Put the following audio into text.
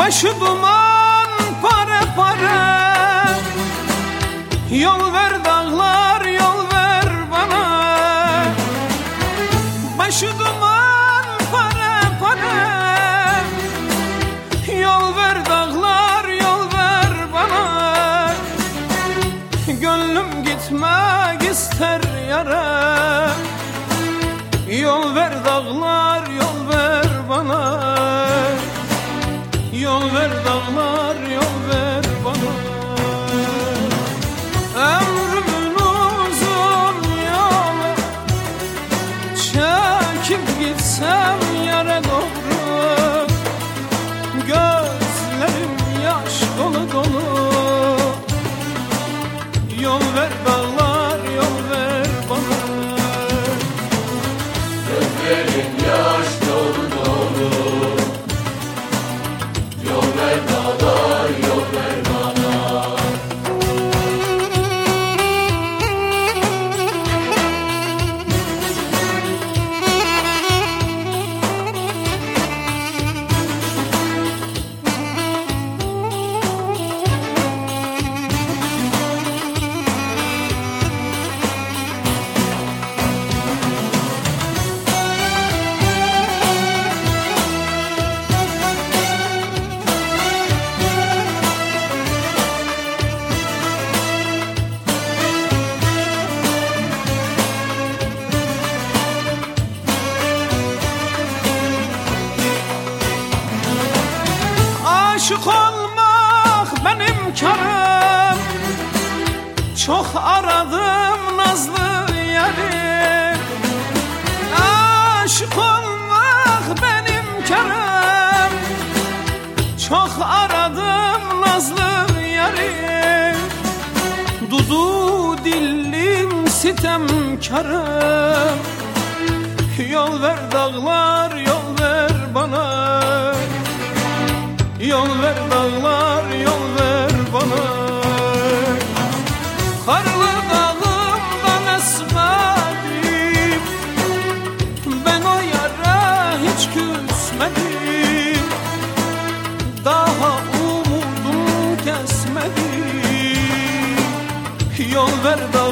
Başı duman pare pare, yol ver dağlar yol ver bana. Başı duman pare pare, yol ver dağlar yol ver bana. Gönlüm gitmek ister yara, yol ver dağlar yol ver bana. Yol ver dağlar yol ver bana. Ömrümün uzun yolu, çekip gitsem yere doğru. Gözlerim yaş dolu dolu. Yol ver dağlar yol ver bana. Gözlerim yaş dolu dolu. Yol ver dağlar yol ver bana. Aşık olmak benim karım, çok aradım nazlı yarim. Aşık olmak benim karım, çok aradım nazlı yarim. Dudu dillim sitemkarım, yol ver dağlar yol ver bana. Yol ver dağlar yol ver bana. Karlı dağımdan esmedim, ben o yara hiç küsmedim. Daha umudum kesmedim. Yol ver dağlar